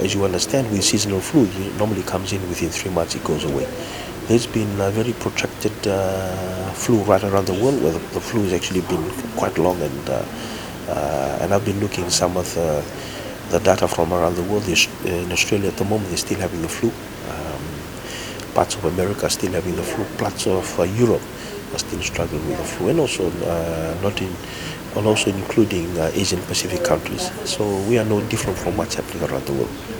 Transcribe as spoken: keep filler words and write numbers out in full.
As you understand, with seasonal flu, it normally comes in within three months, it goes away. There's been a very protracted uh, flu right around the world, where the, the flu has actually been quite long, and uh, uh, and I've been looking at some of the, the data from around the world. In Australia at the moment, they're still having the flu. Um, parts of America are still having the flu. Parts of uh, Europe are still struggling with the flu, and also uh, not in, and also including uh, Asian Pacific countries. So we are no different from what's happening around the world.